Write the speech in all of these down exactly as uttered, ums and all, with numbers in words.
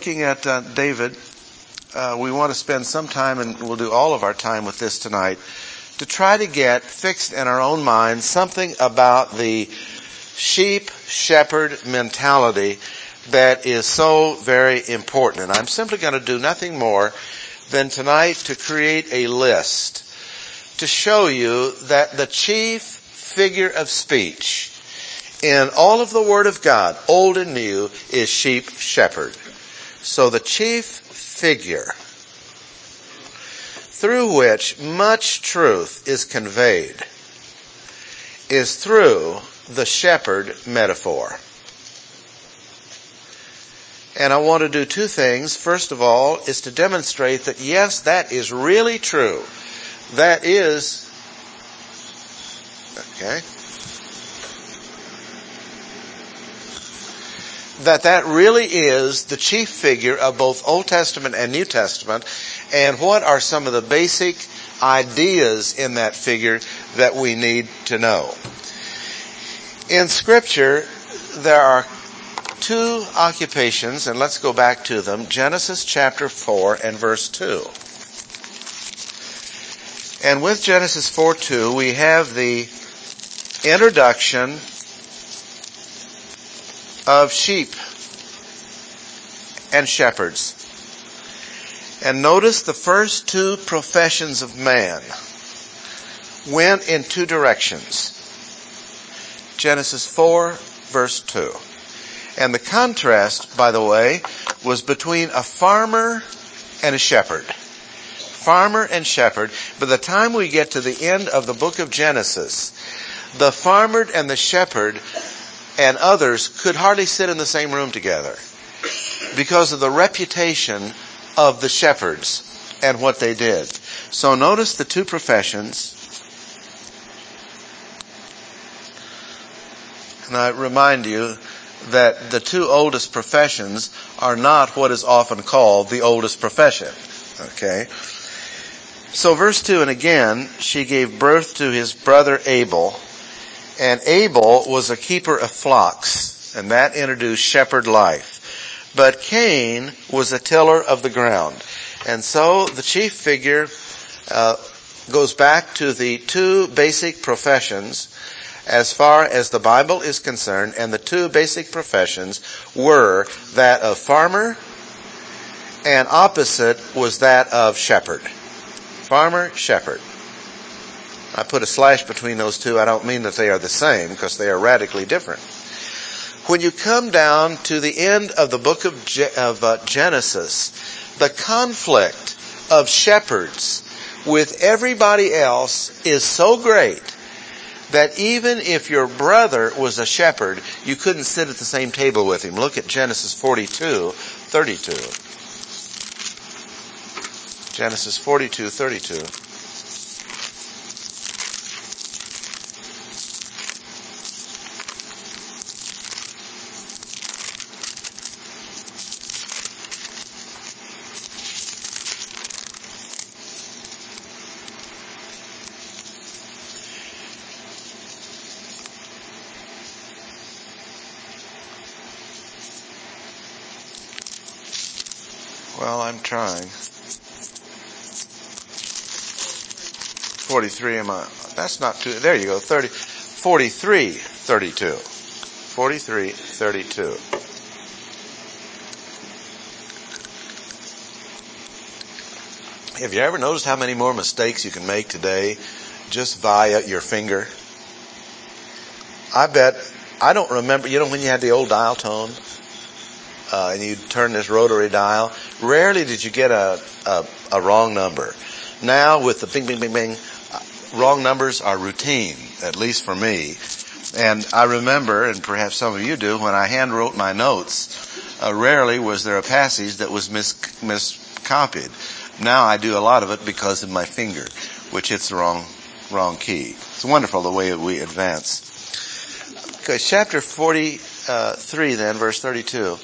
Looking at uh, David, uh, we want to spend some time, and we'll do all of our time with this tonight, to try to get fixed in our own minds something about the sheep-shepherd mentality that is so very important. And I'm simply going to do nothing more than tonight to create a list to show you that the chief figure of speech in all of the Word of God, old and new, is sheep-shepherd. So the chief figure through which much truth is conveyed is through the shepherd metaphor. And I want to do two things. First of all is to demonstrate that yes, that is really true. That is, okay, that that really is the chief figure of both Old Testament and New Testament, and what are some of the basic ideas in that figure that we need to know. In Scripture, there are two occupations, and let's go back to them. Genesis chapter four and verse two. And with Genesis four two, we have the introduction of sheep and shepherds. And notice the first two professions of man went in two directions. Genesis four, verse two. And the contrast, by the way, was between a farmer and a shepherd. Farmer and shepherd. By the time we get to the end of the book of Genesis, the farmer and the shepherd and others could hardly sit in the same room together because of the reputation of the shepherds and what they did. So notice the two professions. And I remind you that the two oldest professions are not what is often called the oldest profession. Okay? So verse two, and again, she gave birth to his brother Abel. And Abel was a keeper of flocks, and that introduced shepherd life. But Cain was a tiller of the ground. And so the chief figure uh, goes back to the two basic professions as far as the Bible is concerned, and the two basic professions were that of farmer, and opposite was that of shepherd. Farmer, shepherd. I put a slash between those two. I don't mean that they are the same, because they are radically different. When you come down to the end of the book of, Ge- of uh, Genesis, the conflict of shepherds with everybody else is so great that even if your brother was a shepherd, you couldn't sit at the same table with him. Look at Genesis forty-two thirty-two. Genesis forty-two thirty-two. Well, I'm trying. forty-three, am I? That's not too, there you go, thirty, forty-three thirty-two. forty-three thirty-two. Have you ever noticed how many more mistakes you can make today just via your finger? I bet, I don't remember, you know when you had the old dial tone? Uh, and you turn this rotary dial, rarely did you get a, a, a wrong number. Now with the bing, bing, bing, bing, wrong numbers are routine, at least for me. And I remember, and perhaps some of you do, when I hand wrote my notes, uh, rarely was there a passage that was mis miscopied. Now I do a lot of it because of my finger, which hits the wrong wrong key. It's wonderful the way we advance. Okay, chapter forty-three then, verse thirty-two.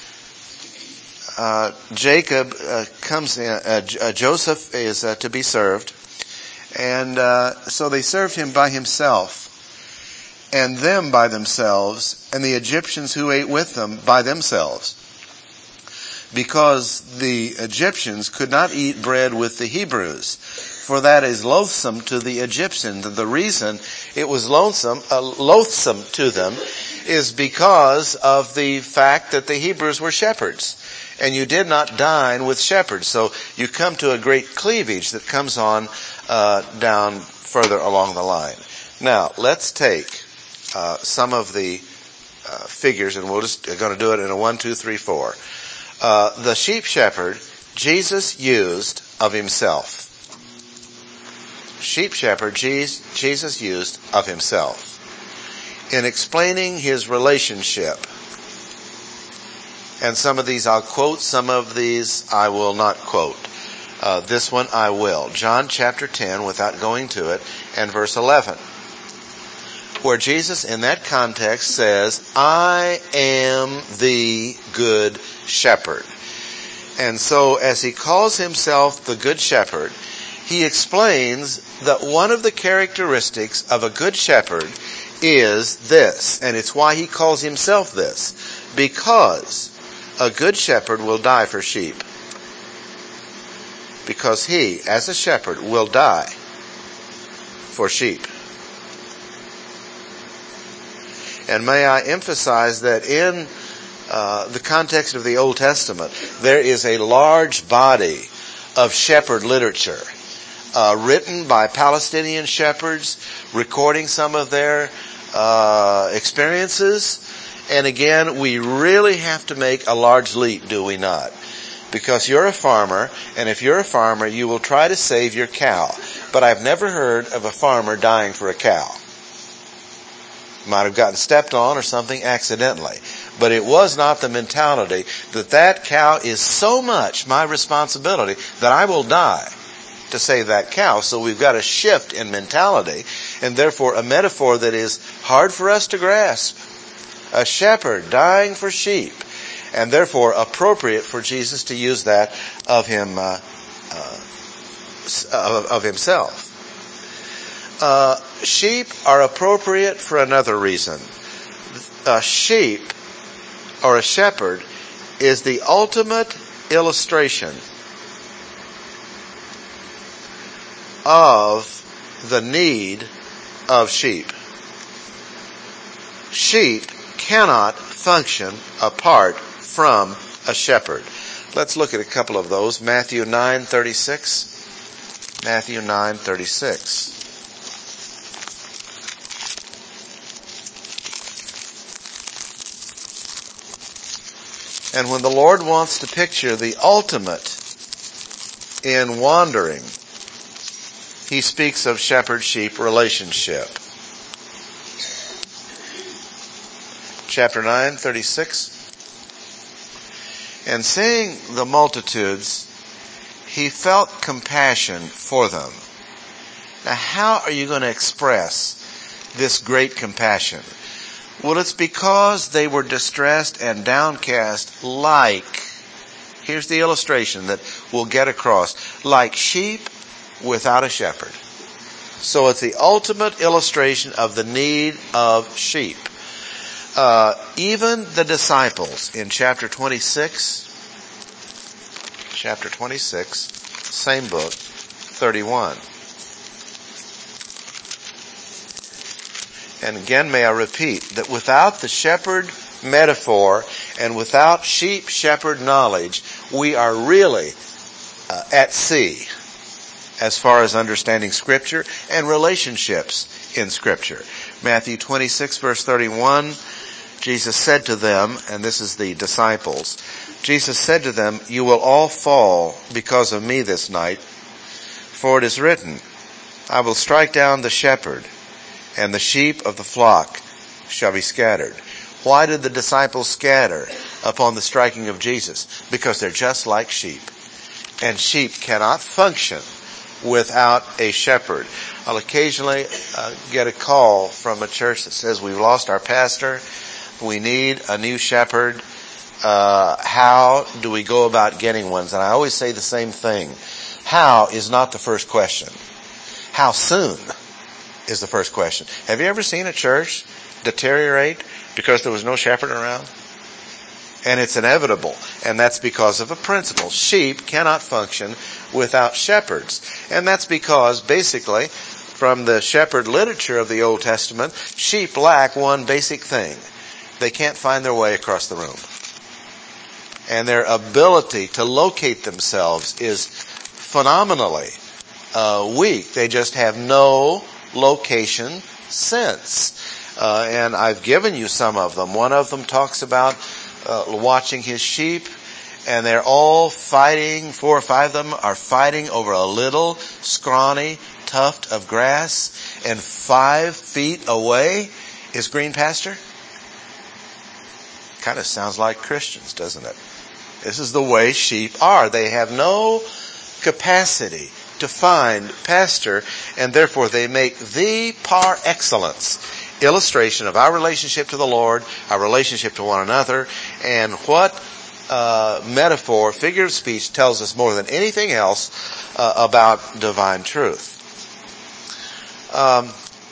Uh, Jacob uh, comes in, uh, J- uh, Joseph is uh, to be served, and uh, so they served him by himself, and them by themselves, and the Egyptians who ate with them by themselves. because the Egyptians could not eat bread with the Hebrews, for that is loathsome to the Egyptians. And the reason it was loathsome, uh, loathsome to them is because of the fact that the Hebrews were shepherds. And you did not dine with shepherds. So you come to a great cleavage that comes on uh, down further along the line. Now, let's take uh, some of the uh, figures, and we'll just we're going to do it in a one, two, three, four. Uh, the sheep shepherd, Jesus used of himself. Sheep shepherd, Jesus used of himself. In explaining his relationship, and some of these I'll quote, some of these I will not quote. Uh, this one I will. John chapter ten, without going to it, and verse eleven. Where Jesus in that context says, I am the good shepherd. And so as he calls himself the good shepherd, he explains that one of the characteristics of a good shepherd is this, and it's why he calls himself this, because a good shepherd will die for sheep. Because he, as a shepherd, will die for sheep. And may I emphasize that in uh, the context of the Old Testament, there is a large body of shepherd literature uh, written by Palestinian shepherds, recording some of their uh, experiences. And again, we really have to make a large leap, do we not? Because you're a farmer, and if you're a farmer, you will try to save your cow. But I've never heard of a farmer dying for a cow. Might have gotten stepped on or something accidentally. But it was not the mentality that that cow is so much my responsibility that I will die to save that cow. So we've got a shift in mentality, and therefore a metaphor that is hard for us to grasp. A shepherd dying for sheep, and therefore appropriate for Jesus to use that of him, uh, uh, of, of himself. Uh, sheep are appropriate for another reason. A sheep, or a shepherd, is the ultimate illustration of the need of sheep. Sheep cannot function apart from a shepherd. Let's look at a couple of those. Matthew nine thirty-six. Matthew nine thirty-six. And when the Lord wants to picture the ultimate in wandering, he speaks of shepherd-sheep relationship. Chapter nine thirty-six. And seeing the multitudes, he felt compassion for them. Now, how are you going to express this great compassion? Well, it's because they were distressed and downcast like, here's the illustration that we'll get across, like sheep without a shepherd. So it's the ultimate illustration of the need of sheep. Uh, even the disciples in chapter twenty-six, chapter twenty-six, same book, thirty-one. And again, may I repeat that without the shepherd metaphor and without sheep-shepherd knowledge, we are really uh, at sea as far as understanding Scripture and relationships in Scripture. Matthew twenty-six, verse thirty-one, Jesus said to them, and this is the disciples, Jesus said to them, you will all fall because of me this night, for it is written, I will strike down the shepherd, and the sheep of the flock shall be scattered. Why did the disciples scatter upon the striking of Jesus? Because they're just like sheep. And sheep cannot function without a shepherd. I'll occasionally uh, get a call from a church that says, we've lost our pastor. We need a new shepherd. Uh, how do we go about getting one? And I always say the same thing. How is not the first question. How soon is the first question. Have you ever seen a church deteriorate because there was no shepherd around? And it's inevitable. And that's because of a principle. Sheep cannot function without shepherds. And that's because, basically, from the shepherd literature of the Old Testament, sheep lack one basic thing. They can't find their way across the room. And their ability to locate themselves is phenomenally uh, weak. They just have no location sense. Uh, and I've given you some of them. One of them talks about uh, watching his sheep, and they're all fighting, four or five of them are fighting over a little scrawny tuft of grass, and five feet away is green pasture. Kind of sounds like Christians, doesn't it? This is the way sheep are. They have no capacity to find pasture, and therefore they make the par excellence illustration of our relationship to the Lord, our relationship to one another, and what uh, metaphor, figure of speech tells us more than anything else uh, about divine truth. Um,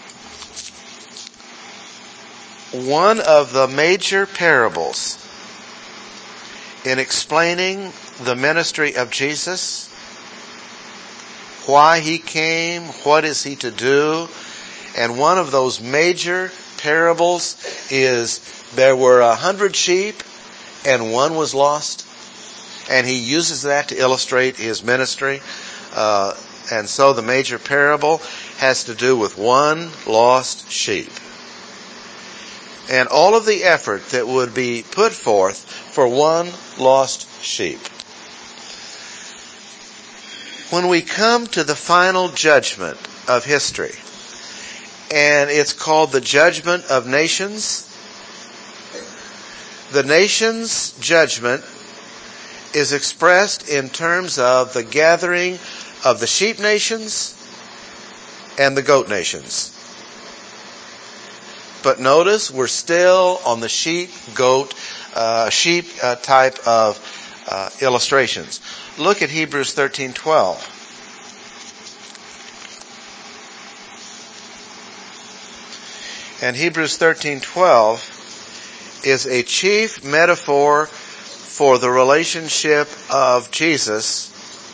one of the major parables in explaining the ministry of Jesus, why he came, what is he to do, and one of those major parables is there were a hundred sheep and one was lost. And he uses that to illustrate his ministry. Uh, and so the major parable has to do with one lost sheep. And all of the effort that would be put forth for one lost sheep. When we come to the final judgment of history, and it's called the judgment of nations, the nations' judgment is expressed in terms of the gathering of the sheep nations and the goat nations. But notice we're still on the sheep, goat, uh, sheep uh, type of uh, illustrations. Look at Hebrews thirteen twelve. And Hebrews thirteen twelve is a chief metaphor for the relationship of Jesus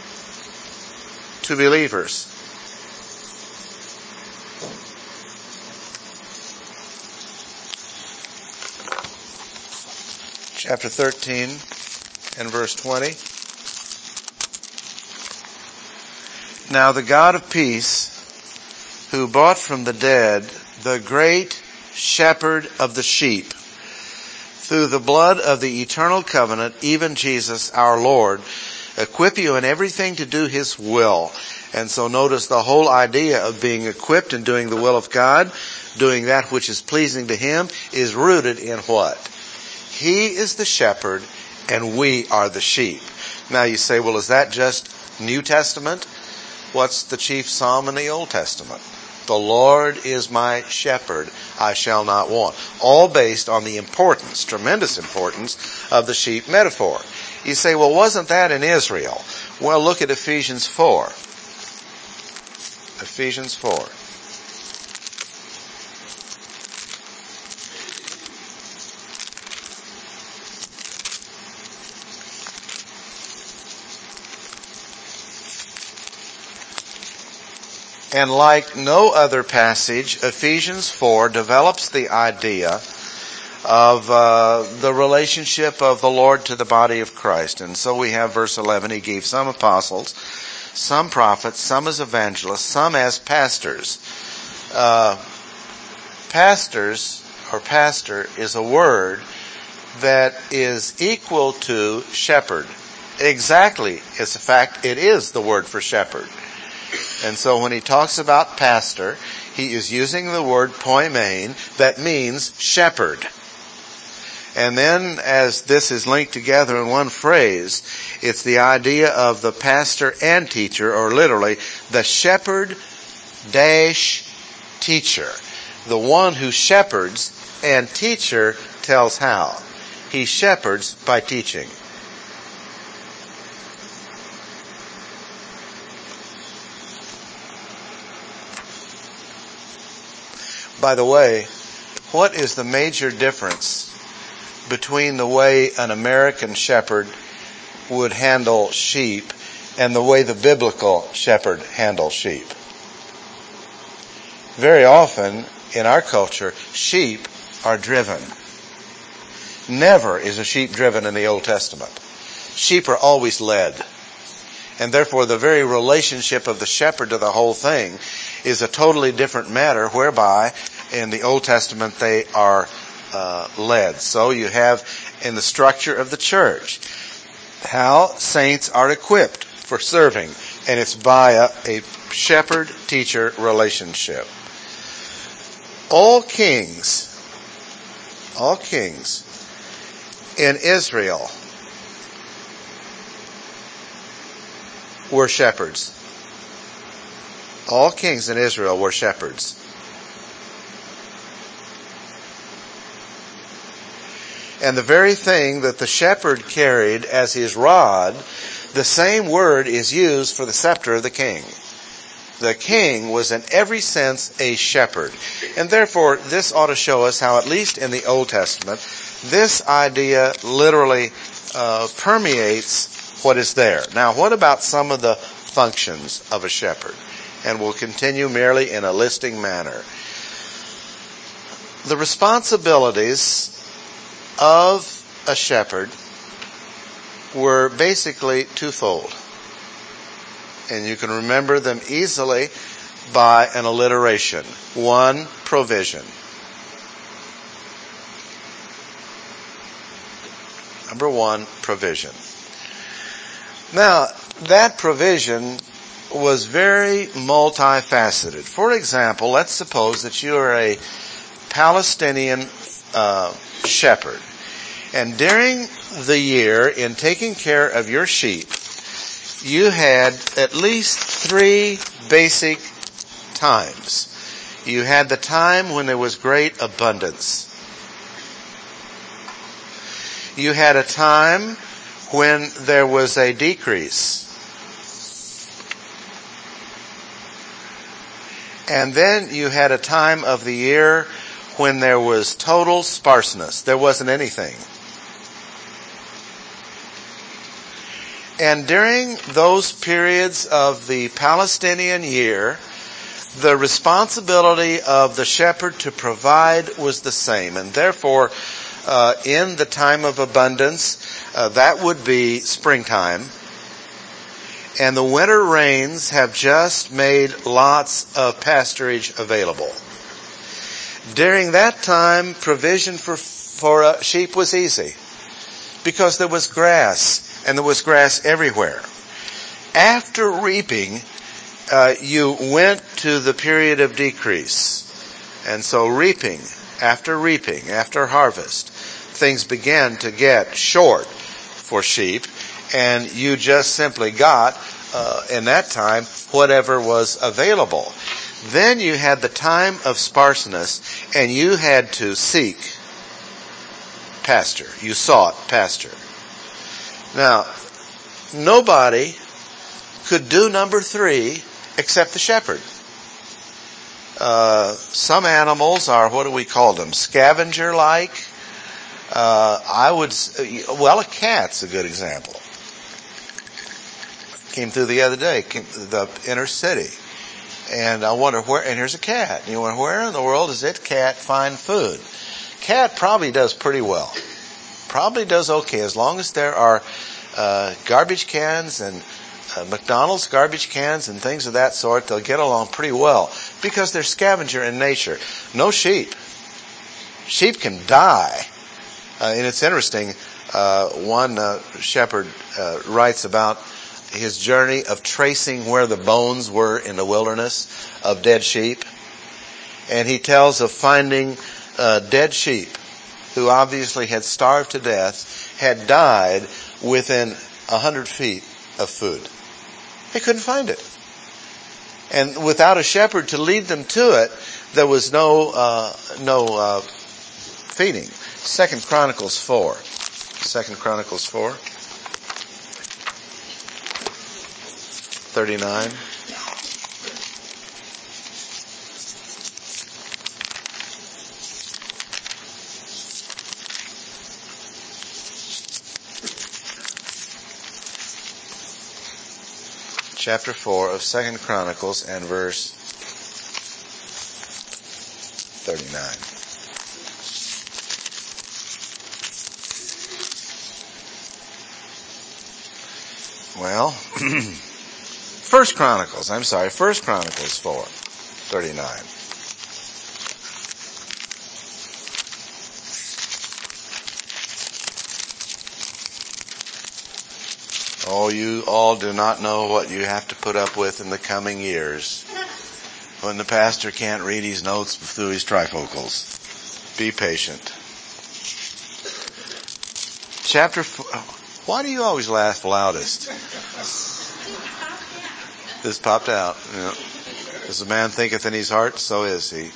to believers. Chapter thirteen and verse twenty. Now the God of peace, who brought from the dead the great shepherd of the sheep, through the blood of the eternal covenant, even Jesus our Lord, equip you in everything to do his will. And so notice the whole idea of being equipped and doing the will of God, doing that which is pleasing to him, is rooted in what? He is the shepherd and we are the sheep. Now you say, well, is that just New Testament? What's the chief psalm in the Old Testament? The Lord is my shepherd, I shall not want. All based on the importance, tremendous importance, of the sheep metaphor. You say, well, wasn't that in Israel? Well, look at Ephesians four. Ephesians four. And like no other passage, Ephesians four develops the idea of uh, the relationship of the Lord to the body of Christ. And so we have verse eleven, he gave some apostles, some prophets, some as evangelists, some as pastors. Uh, pastors, or pastor, is a word that is equal to shepherd. Exactly, as a fact, it is the word for shepherd. And so when he talks about pastor, he is using the word poimen, that means shepherd. And then as this is linked together in one phrase, it's the idea of the pastor and teacher, or literally, the shepherd dash teacher. The one who shepherds and teacher tells how. He shepherds by teaching. By the way, what is the major difference between the way an American shepherd would handle sheep and the way the biblical shepherd handles sheep. Very often in our culture, sheep are driven. Never is a sheep driven in the Old Testament. Sheep are always led. And therefore the very relationship of the shepherd to the whole thing is a totally different matter, whereby in the Old Testament they are uh, led. So you have in the structure of the church how saints are equipped for serving, and it's by a, a shepherd-teacher relationship. All kings, all kings in Israel were shepherds. All kings in Israel were shepherds. And the very thing that the shepherd carried as his rod, the same word is used for the scepter of the king. The king was in every sense a shepherd. And therefore, this ought to show us how, at least in the Old Testament, this idea literally uh, permeates what is there. Now, what about some of the functions of a shepherd? And we'll continue merely in a listing manner. The responsibilities of a shepherd were basically twofold. And you can remember them easily by an alliteration. One, provision. Number one, provision. Now, that provision was very multifaceted. For example, let's suppose that you are a Palestinian uh, shepherd. And during the year, in taking care of your sheep, you had at least three basic times. You had the time when there was great abundance. You had a time when there was a decrease. And then you had a time of the year when there was total sparseness. There wasn't anything. And during those periods of the Palestinian year, the responsibility of the shepherd to provide was the same. And therefore, uh, in the time of abundance, uh, that would be springtime. And the winter rains have just made lots of pasturage available. During that time, provision for, for uh, sheep was easy, because there was grass. And there was grass everywhere. After reaping, uh, you went to the period of decrease. And so reaping, after reaping, after harvest, things began to get short for sheep. And you just simply got, uh, in that time, whatever was available. Then you had the time of sparseness, and you had to seek pasture. You sought pasture. Now, nobody could do number three except the shepherd. Uh, some animals are, what do we call them, scavenger-like. Uh, I would, well, a cat's a good example. Came through the other day, came to the inner city. And I wonder where, and here's a cat. And you wonder, where in the world does that cat find food? Cat probably does pretty well. Probably does okay, as long as there are uh, garbage cans and uh, McDonald's garbage cans and things of that sort. They'll get along pretty well because they're scavenger in nature. No sheep. Sheep can die. Uh, and it's interesting, uh, one uh, shepherd uh, writes about his journey of tracing where the bones were in the wilderness of dead sheep. And he tells of finding uh, dead sheep who obviously had starved to death, had died within a hundred feet of food. They couldn't find it. And without a shepherd to lead them to it, there was no uh, no uh, feeding. Second Chronicles four. Second Chronicles four. thirty-nine. chapter four of Second Chronicles and verse thirty-nine. Well, First Chronicles, I'm sorry, First Chronicles four, thirty-nine. Oh, you all do not know what you have to put up with in the coming years when the pastor can't read his notes through his trifocals. Be patient. Chapter four. Why do you always laugh loudest? This popped out. You know. As a man thinketh in his heart, so is he.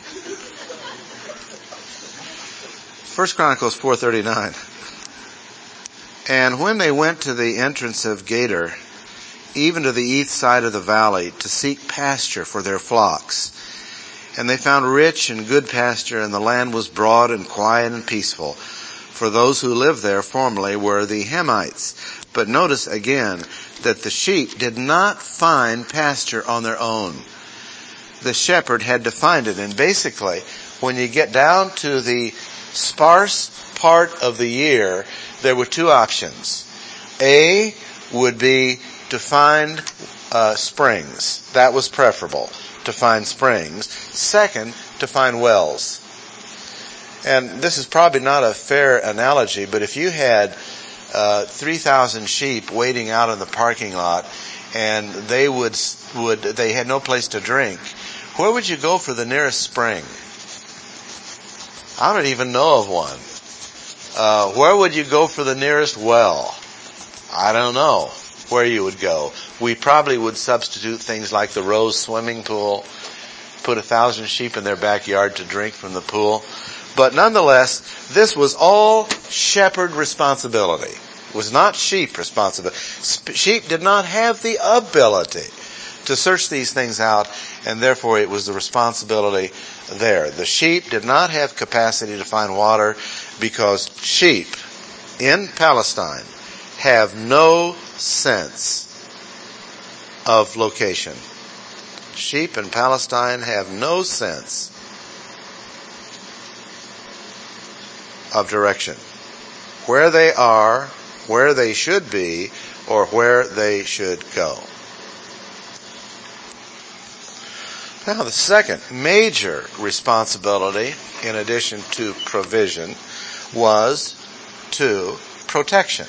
First Chronicles four thirty-nine. And when they went to the entrance of Gader, even to the east side of the valley, to seek pasture for their flocks, and they found rich and good pasture, and the land was broad and quiet and peaceful. For those who lived there formerly were the Hamites. But notice again that the sheep did not find pasture on their own. The shepherd had to find it. And basically, when you get down to the sparse part of the year, there were two options. A would be to find uh, springs. That was preferable, to find springs. Second, to find wells. And this is probably not a fair analogy, but if you had uh, three thousand sheep waiting out in the parking lot, and they would would they had no place to drink, where would you go for the nearest spring? I don't even know of one. Uh, where would you go for the nearest well? I don't know where you would go. We probably would substitute things like the Rose swimming pool, put a thousand sheep in their backyard to drink from the pool. But nonetheless, this was all shepherd responsibility. It was not sheep responsibility. Sheep did not have the ability to search these things out, and therefore it was the responsibility there. The sheep did not have capacity to find water because sheep in Palestine have no sense of location. Sheep in Palestine have no sense of direction. Where they are, where they should be, or where they should go. Now, the second major responsibility, in addition to provision, was to protection.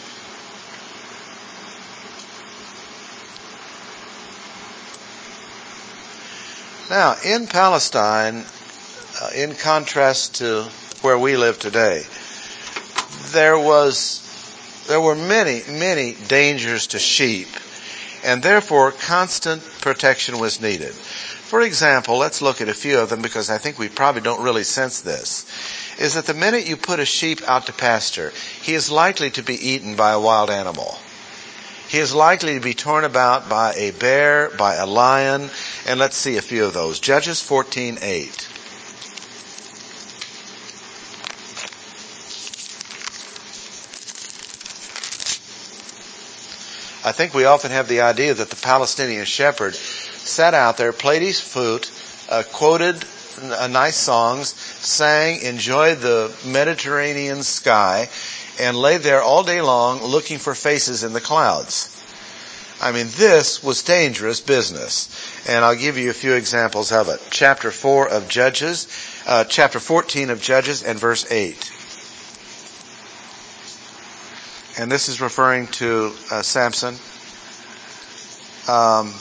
Now, in Palestine, uh, in contrast to where we live today, there was, there were many, many dangers to sheep, and therefore constant protection was needed. For example, let's look at a few of them because I think we probably don't really sense this, is that the minute you put a sheep out to pasture, he is likely to be eaten by a wild animal. He is likely to be torn about by a bear, by a lion, and let's see a few of those. Judges fourteen eight. I think we often have the idea that the Palestinian shepherd sat out there, played his flute, uh, quoted uh, nice songs, sang, enjoyed the Mediterranean sky, and lay there all day long looking for faces in the clouds. I mean, this was dangerous business. And I'll give you a few examples of it. Chapter four of Judges, uh, chapter fourteen of Judges and verse eight. And this is referring to uh, Samson. Um,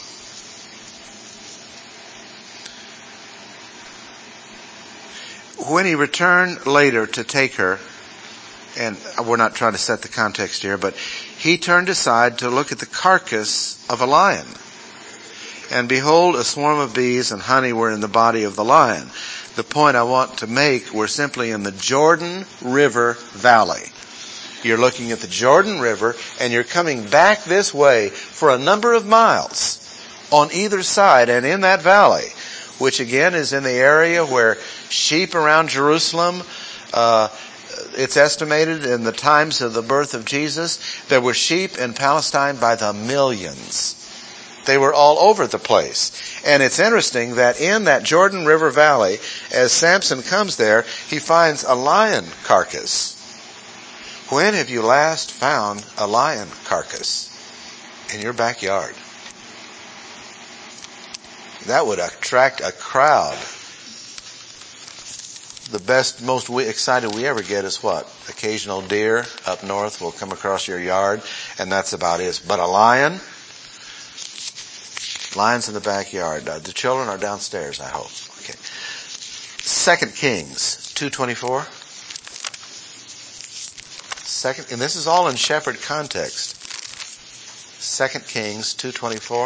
when he returned later to take her, and we're not trying to set the context here, but he turned aside to look at the carcass of a lion. And behold, a swarm of bees and honey were in the body of the lion. The point I want to make, we're simply in the Jordan River Valley. You're looking at the Jordan River, and you're coming back this way for a number of miles on either side, and in that valley, which again is in the area where sheep around Jerusalem, uh, it's estimated in the times of the birth of Jesus, there were sheep in Palestine by the millions. They were all over the place. And it's interesting that in that Jordan River Valley, as Samson comes there, he finds a lion carcass. When have you last found a lion carcass in your backyard? That would attract a crowd. The best, most we, excited we ever get is what? Occasional deer up north will come across your yard, and that's about it. But a lion? Lions in the backyard. Uh, the children are downstairs, I hope. Okay. Second Kings two twenty-four. Second, and this is all in shepherd context. Second Kings two twenty-four.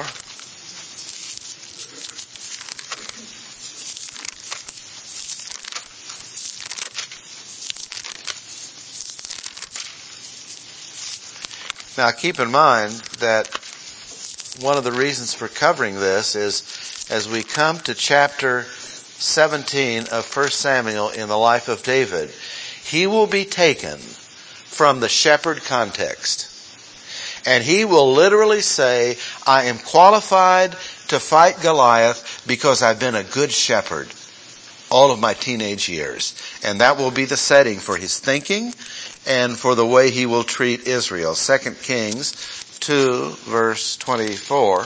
Now keep in mind that one of the reasons for covering this is as we come to chapter seventeen of First Samuel in the life of David, he will be taken from the shepherd context. And he will literally say, I am qualified to fight Goliath because I've been a good shepherd all of my teenage years. And that will be the setting for his thinking and for the way he will treat Israel. Second Kings two, verse twenty-four.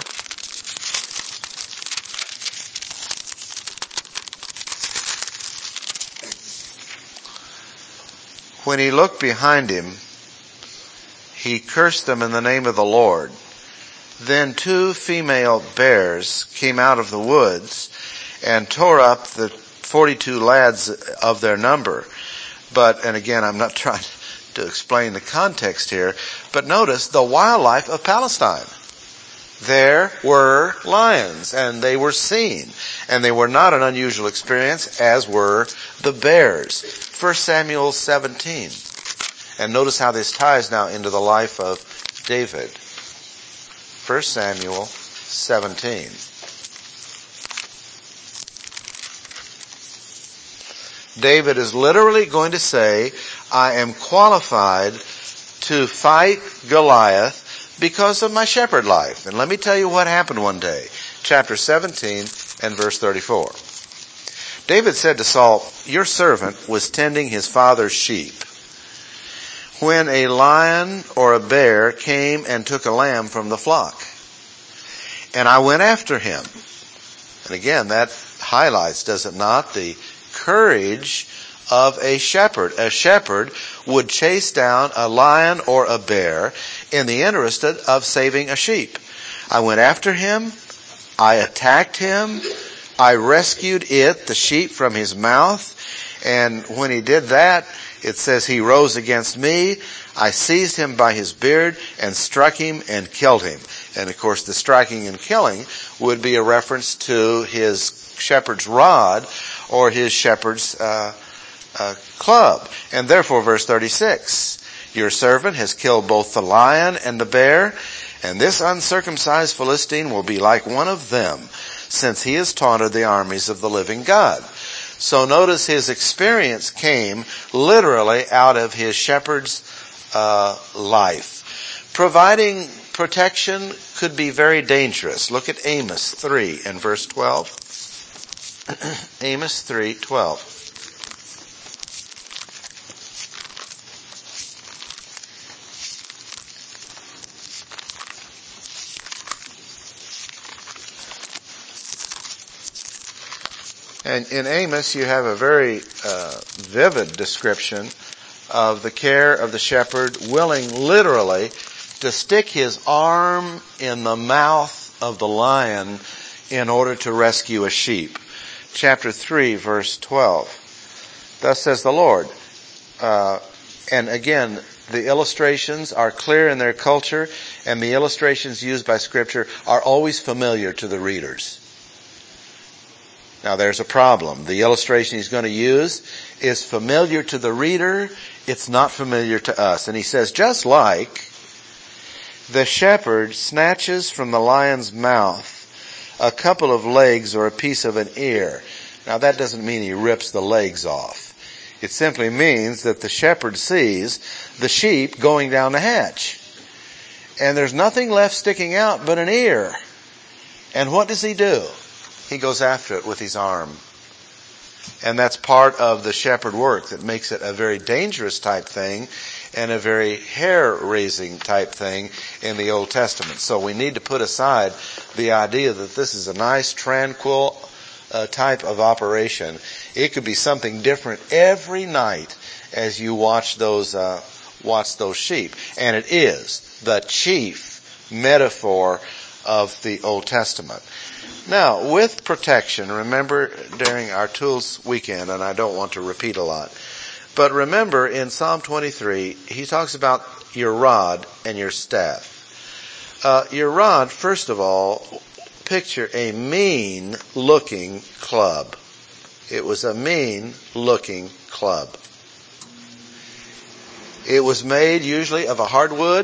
When he looked behind him, he cursed them in the name of the Lord. Then two female bears came out of the woods and tore up the forty-two lads of their number. But, and again, I'm not trying to explain the context here, but notice the wildlife of Palestine. There were lions, and they were seen, and they were not an unusual experience, as were the bears. First Samuel seventeen. And notice how this ties now into the life of David. First Samuel seventeen. David is literally going to say, I am qualified to fight Goliath because of my shepherd life. And let me tell you what happened one day. Chapter seventeen and verse thirty-four. David said to Saul, your servant was tending his father's sheep when a lion or a bear came and took a lamb from the flock. And I went after him. And again, that highlights, does it not, the courage of a shepherd. A shepherd would chase down a lion or a bear in the interest of saving a sheep. I went after him. I attacked him. I rescued it, the sheep, from his mouth. And when he did that, it says he rose against me. I seized him by his beard and struck him and killed him. And of course, the striking and killing would be a reference to his shepherd's rod or his shepherd's uh, uh, club. And therefore, verse thirty-six, your servant has killed both the lion and the bear, and this uncircumcised Philistine will be like one of them, since he has taunted the armies of the living God. So notice his experience came literally out of his shepherd's uh, life. Providing protection could be very dangerous. Look at Amos three and verse twelve. Amos three twelve. And in Amos, you have a very uh, vivid description of the care of the shepherd, willing literally to stick his arm in the mouth of the lion in order to rescue a sheep. Chapter three, verse twelve. Thus says the Lord. Uh, and again, the illustrations are clear in their culture, and the illustrations used by Scripture are always familiar to the readers. Now there's a problem. The illustration he's going to use is familiar to the reader. It's not familiar to us. And he says, just like the shepherd snatches from the lion's mouth a couple of legs or a piece of an ear. Now that doesn't mean he rips the legs off. It simply means that the shepherd sees the sheep going down the hatch. And there's nothing left sticking out but an ear. And what does he do? He goes after it with his arm. And that's part of the shepherd work that makes it a very dangerous type thing and a very hair-raising type thing in the Old Testament. So we need to put aside the idea that this is a nice, tranquil uh, type of operation. It could be something different every night as you watch those uh, watch those sheep. And it is the chief metaphor of the Old Testament. Now, with protection, remember during our Tools weekend, and I don't want to repeat a lot, but remember in Psalm twenty-three, he talks about your rod and your staff. Uh, your rod, first of all, picture a mean-looking club. It was a mean-looking club. It was made usually of a hardwood.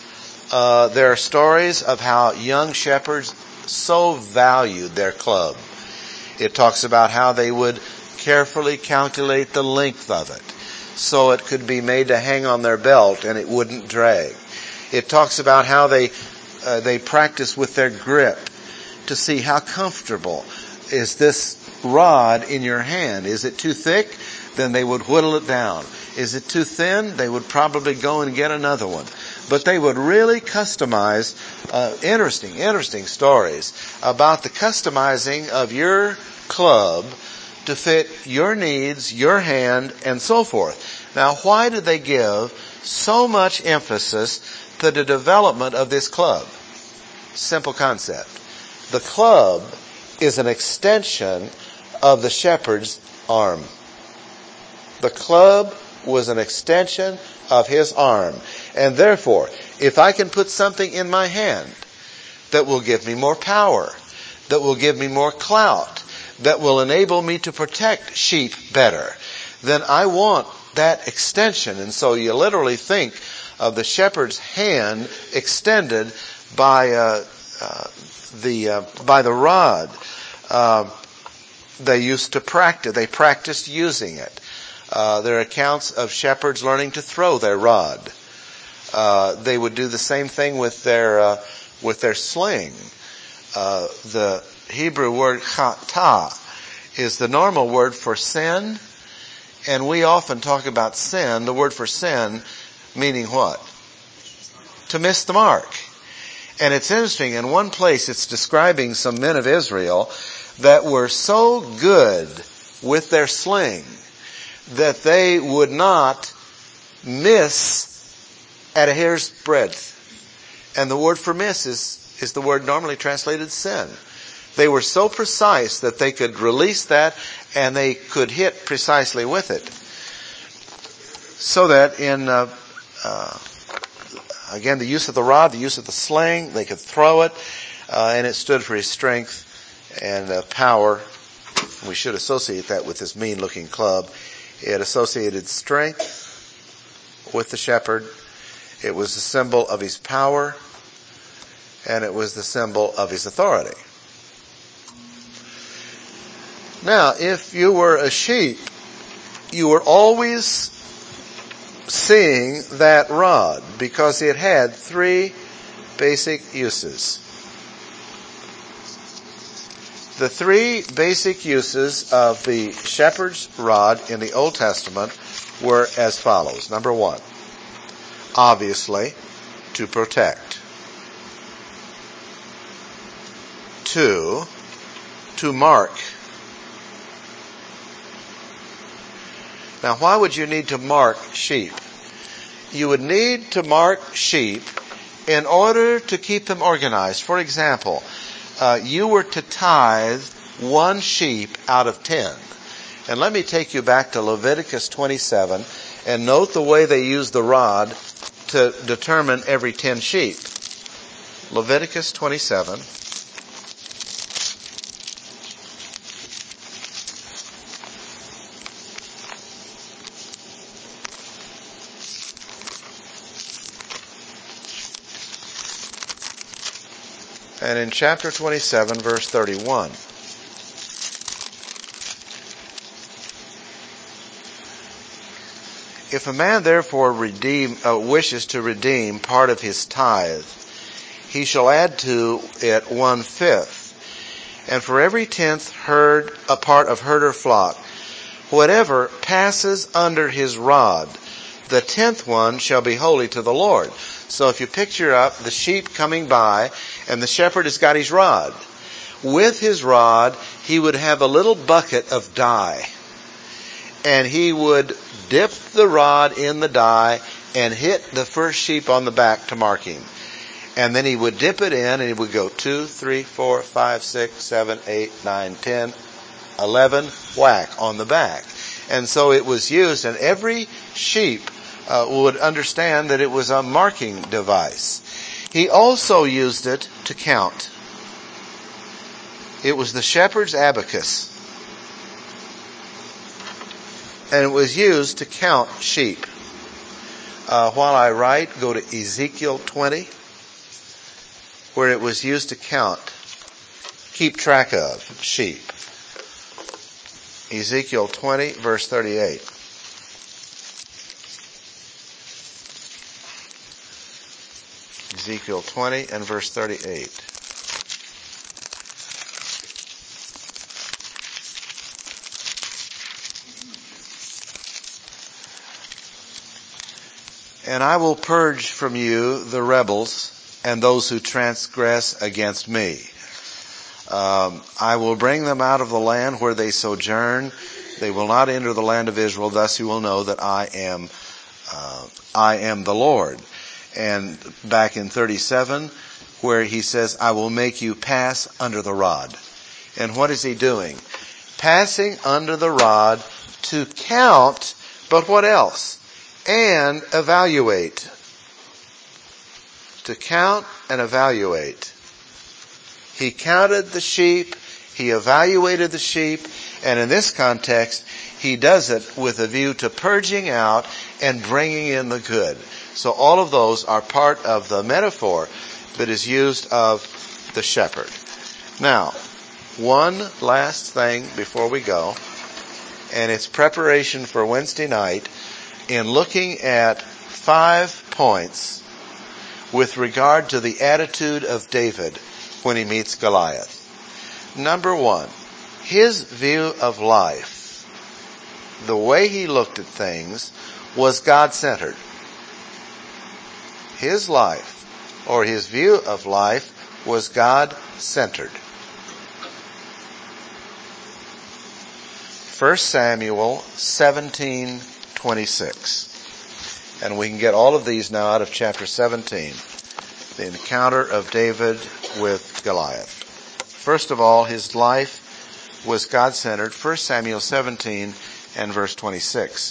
Uh, there are stories of how young shepherds so valued their club. It talks about how they would carefully calculate the length of it so it could be made to hang on their belt and it wouldn't drag. It talks about how they uh, they practice with their grip to see how comfortable is this rod in your hand. Is it too thick? Then they would whittle it down. Is it too thin? They would probably go and get another one. But they would really customize uh, interesting, interesting stories about the customizing of your club to fit your needs, your hand, and so forth. Now, why did they give so much emphasis to the development of this club? Simple concept. The club is an extension of the shepherd's arm. The club was an extension of his arm. And therefore, if I can put something in my hand that will give me more power, that will give me more clout, that will enable me to protect sheep better, then I want that extension. And so you literally think of the shepherd's hand extended by uh, uh, the uh, by the rod. Uh, they used to practice. They practiced using it. Uh, there are accounts of shepherds learning to throw their rod. Uh, they would do the same thing with their uh, with their sling. Uh, the Hebrew word chata is the normal word for sin, and we often talk about sin. The word for sin meaning what? To miss the mark. And it's interesting. In one place, it's describing some men of Israel that were so good with their sling that they would not miss at a hair's breadth. And the word for miss is, is the word normally translated sin. They were so precise that they could release that and they could hit precisely with it. So that in, uh, uh, again, the use of the rod, the use of the sling, they could throw it, uh, and it stood for his strength and uh, power. We should associate that with this mean-looking club. It associated strength with the shepherd. It was the symbol of his power, and it was the symbol of his authority. Now, if you were a sheep, you were always seeing that rod because it had three basic uses. The three basic uses of the shepherd's rod in the Old Testament were as follows. Number one, obviously, to protect. Two, to mark. Now, why would you need to mark sheep? You would need to mark sheep in order to keep them organized. For example, uh, you were to tithe one sheep out of ten. And let me take you back to Leviticus twenty-seven and note the way they use the rod to determine every ten sheep. Leviticus twenty-seven. And in chapter twenty-seven, verse thirty-one. If a man therefore redeem, uh, wishes to redeem part of his tithe, he shall add to it one-fifth And for every tenth herd, a part of herd or flock, whatever passes under his rod, the tenth one shall be holy to the Lord. So if you picture up the sheep coming by, and the shepherd has got his rod. With his rod, he would have a little bucket of dye. And he would dip the rod in the dye and hit the first sheep on the back to mark him. And then he would dip it in, and he would go two, three, four, five, six, seven, eight, nine, ten, eleven, whack on the back. And so it was used, and every sheep uh, would understand that it was a marking device. He also used it to count. It was the shepherd's abacus. And it was used to count sheep. Uh, while I write, go to Ezekiel twenty, where it was used to count, keep track of sheep. Ezekiel twenty, verse thirty-eight. Ezekiel twenty and verse thirty-eight. And I will purge from you the rebels and those who transgress against me. Um, I will bring them out of the land where they sojourn. They will not enter the land of Israel. Thus you will know that I am, uh, I am the Lord. And back in thirty-seven, where he says, I will make you pass under the rod. And what is he doing? Passing under the rod to count, but what else? And evaluate. To count and evaluate. He counted the sheep, he evaluated the sheep, and in this context, he does it with a view to purging out and bringing in the good. So all of those are part of the metaphor that is used of the shepherd. Now, one last thing before we go, and it's preparation for Wednesday night in looking at five points with regard to the attitude of David when he meets Goliath. Number one, his view of life, the way he looked at things, was God-centered. His life, or his view of life, was God-centered. First Samuel seventeen twenty-six. And we can get all of these now out of chapter seventeen. The encounter of David with Goliath. First of all, his life was God-centered. First Samuel seventeen and verse twenty-six.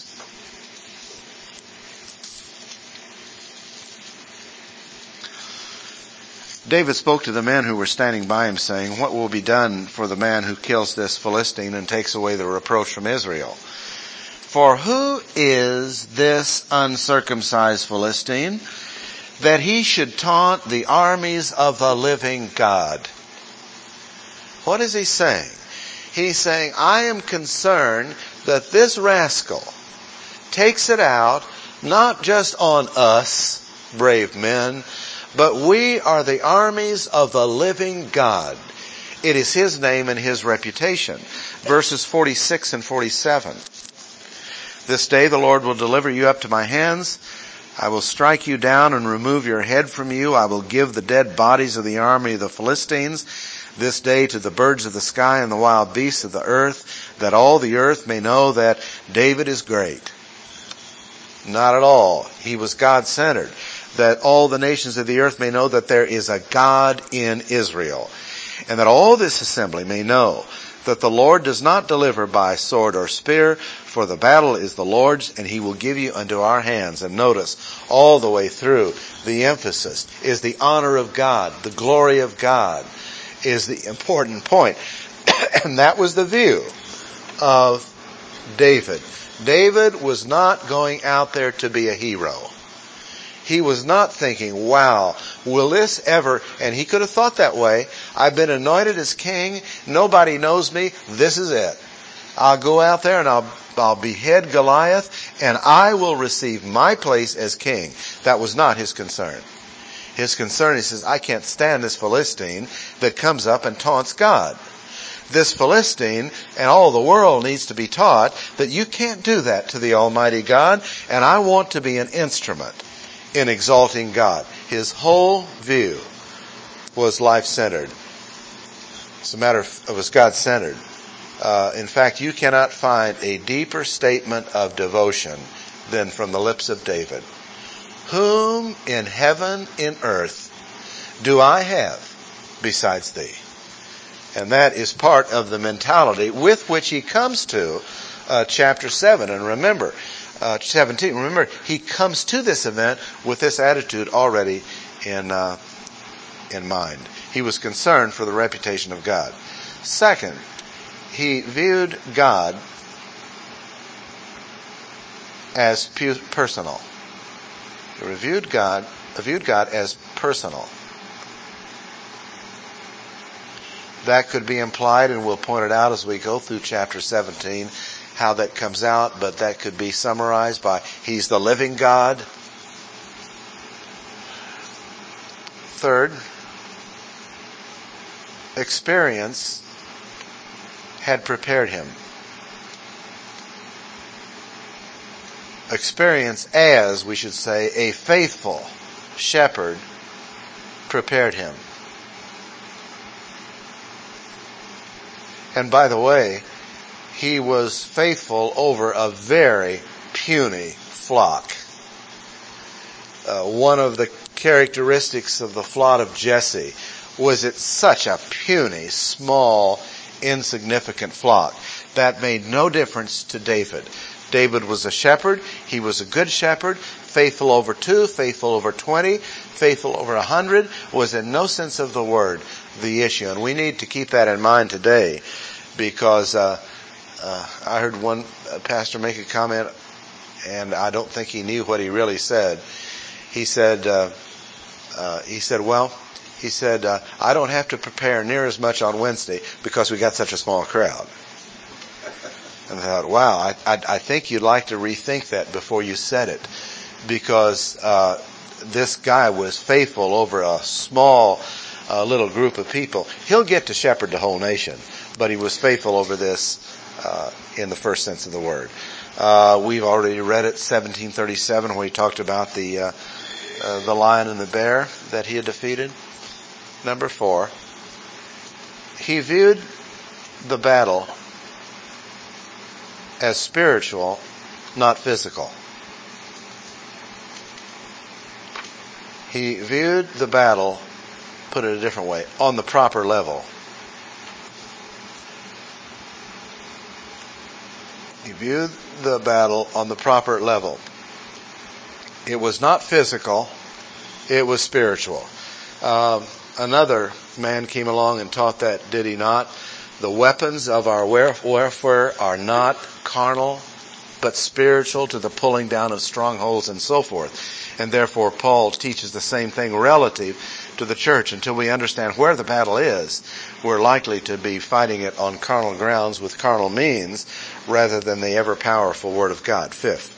David spoke to the men who were standing by him, saying, what will be done for the man who kills this Philistine and takes away the reproach from Israel? For who is this uncircumcised Philistine, that he should taunt the armies of the living God? What is he saying? He's saying, I am concerned that this rascal takes it out not just on us, brave men, but we are the armies of the living God. It is his name and his reputation. Verses forty-six and forty-seven. This day the Lord will deliver you up to my hands. I will strike you down and remove your head from you. I will give the dead bodies of the army of the Philistines this day to the birds of the sky and the wild beasts of the earth, that all the earth may know that David is great. Not at all. He was God-centered. That all the nations of the earth may know that there is a God in Israel. And that all this assembly may know that the Lord does not deliver by sword or spear, for the battle is the Lord's, and he will give you unto our hands. And notice, all the way through, the emphasis is the honor of God, the glory of God is the important point. And that was the view of David. David was not going out there to be a hero. He was not thinking, wow, will this ever, and he could have thought that way, I've been anointed as king, nobody knows me, this is it. I'll go out there and I'll, I'll behead Goliath, and I will receive my place as king. That was not his concern. His concern, he says, I can't stand this Philistine that comes up and taunts God. this Philistine and all the world needs to be taught that you can't do that to the Almighty God, and I want to be an instrument in exalting God. His whole view was life-centered. It's a matter of, it was God-centered. Uh, in fact, you cannot find a deeper statement of devotion than from the lips of David. Whom in heaven and earth do I have besides thee? And that is part of the mentality with which he comes to uh, chapter seven. And remember, uh, seventeen, remember, he comes to this event with this attitude already in, uh, in mind. He was concerned for the reputation of God. Second, he viewed God as pu- personal. He reviewed God, viewed God as personal. That could be implied, and we'll point it out as we go through chapter seventeen, how that comes out, but that could be summarized by He's the living God. Third, experience had prepared him. Experience as, we should say, a faithful shepherd prepared him. And by the way, he was faithful over a very puny flock. Uh, one of the characteristics of the flock of Jesse was it's such a puny, small, insignificant flock. That made no difference to David. David was a shepherd. He was a good shepherd. Faithful over two, faithful over twenty, faithful over a hundred was in no sense of the word the issue. And we need to keep that in mind today, because uh, uh, I heard one pastor make a comment, and I don't think he knew what he really said. He said, uh, uh, he said, well, he said, uh, I don't have to prepare near as much on Wednesday because we got such a small crowd. And I thought, wow, I, I, I think you'd like to rethink that before you said it, because uh, this guy was faithful over a small uh, little group of people. He'll get to shepherd the whole nation, but he was faithful over this uh, in the first sense of the word. Uh, we've already read it, seventeen thirty-seven, where he talked about the uh, uh, the lion and the bear that he had defeated. Number four, he viewed the battle as spiritual, not physical. He viewed the battle, put it a different way, on the proper level. He viewed the battle on the proper level. It was not physical, it was spiritual. Um, another man came along and taught that, did he not? The weapons of our warfare are not carnal, but spiritual, to the pulling down of strongholds and so forth. And therefore Paul teaches the same thing relative to the church. Until we understand where the battle is, we're likely to be fighting it on carnal grounds with carnal means rather than the ever-powerful Word of God. Fifth,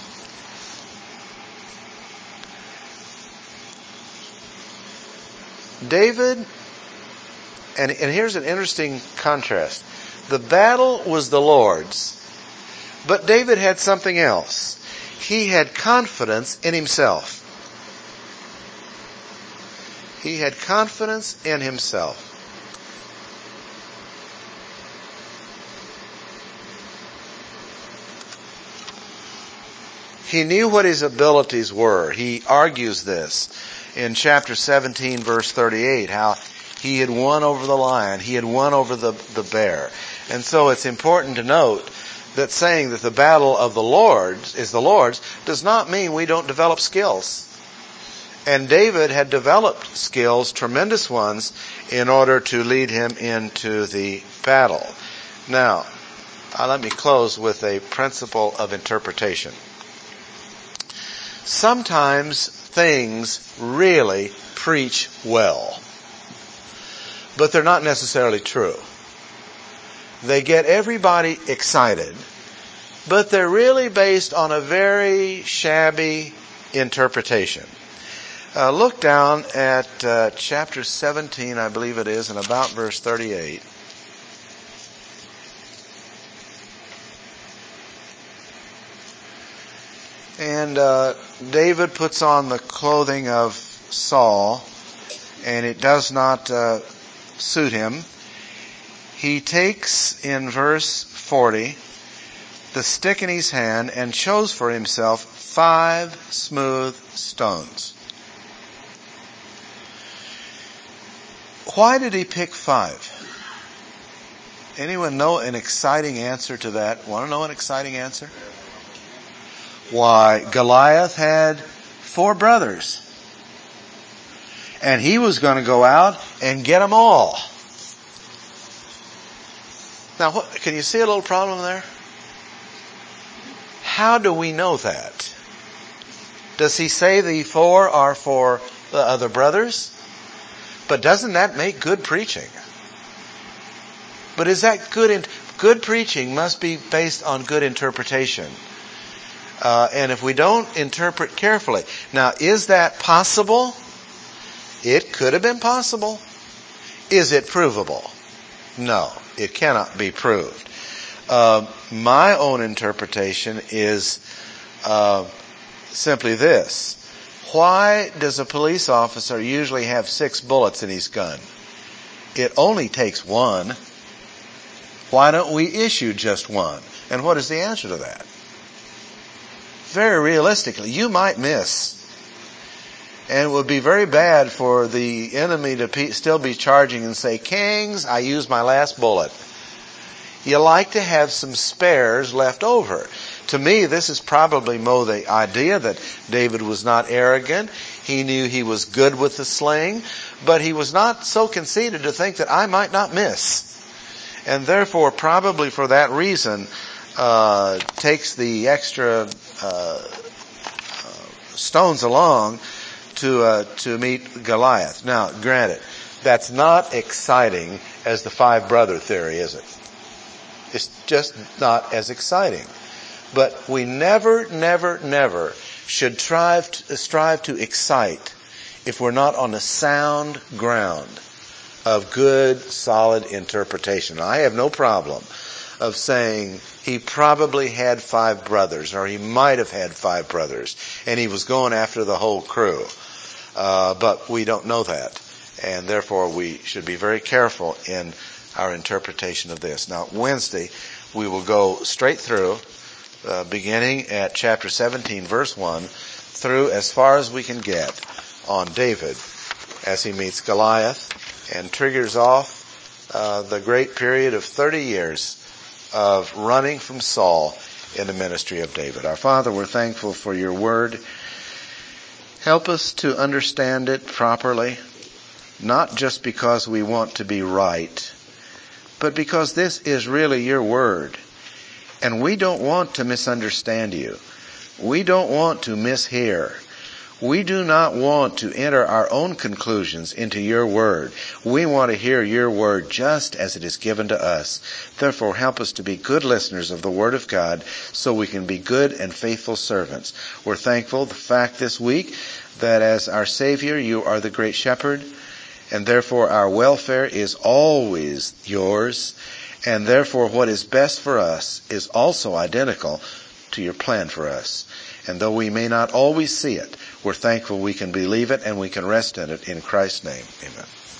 David, and, and here's an interesting contrast. The battle was the Lord's, but David had something else. He had confidence in himself. He had confidence in himself. He knew what his abilities were. He argues this in chapter seventeen, verse thirty-eight, how he had won over the lion, he had won over the, the bear. And so it's important to note that saying that the battle of the Lord's is the Lord's does not mean we don't develop skills. And David had developed skills, tremendous ones, in order to lead him into the battle. Now, uh, let me close with a principle of interpretation. Sometimes things really preach well, but they're not necessarily true. They get everybody excited, but they're really based on a very shabby interpretation. Uh, look down at uh, chapter seventeen, I believe it is, and about verse thirty-eight. And uh, David puts on the clothing of Saul, and it does not uh, suit him. He takes, in verse forty, the stick in his hand and chose for himself five smooth stones. Why did he pick five? Anyone know an exciting answer to that? Want to know an exciting answer? Why, Goliath had four brothers. And he was going to go out and get them all. Now, what, can you see a little problem there? How do we know that? Does he say the four are for the other brothers? But doesn't that make good preaching? But is that good? In, good preaching must be based on good interpretation. Uh, and if we don't interpret carefully. Now, is that possible? It could have been possible. Is it provable? No, it cannot be proved. Uh, my own interpretation is uh, simply this. Why does a police officer usually have six bullets in his gun? It only takes one. Why don't we issue just one? And what is the answer to that? Very realistically, you might miss. And it would be very bad for the enemy to pe- still be charging and say, "Kings, I used my last bullet." You like to have some spares left over. To me, this is probably more the idea that David was not arrogant. He knew he was good with the sling, but he was not so conceited to think that I might not miss. And therefore, probably for that reason, uh, takes the extra uh, uh, stones along to uh, to meet Goliath. Now, granted, that's not exciting as the five brother theory, is it? It's just not as exciting. But we never, never, never should strive to, strive to excite if we're not on a sound ground of good, solid interpretation. I have no problem of saying he probably had five brothers, or he might have had five brothers, and he was going after the whole crew. Uh, but we don't know that, and therefore we should be very careful in our interpretation of this. Now, Wednesday, we will go straight through, uh, beginning at chapter seventeen, verse one, through as far as we can get on David as he meets Goliath and triggers off uh, the great period of thirty years of running from Saul in the ministry of David. Our Father, we're thankful for your word. Help us to understand it properly, not just because we want to be right, but because this is really your word. And we don't want to misunderstand you. We don't want to mishear. We do not want to enter our own conclusions into your word. We want to hear your word just as it is given to us. Therefore, help us to be good listeners of the word of God so we can be good and faithful servants. We're thankful the fact this week that as our Savior, you are the great shepherd, and therefore our welfare is always yours, and therefore what is best for us is also identical to your plan for us. And though we may not always see it, we're thankful we can believe it and we can rest in it in Christ's name. Amen.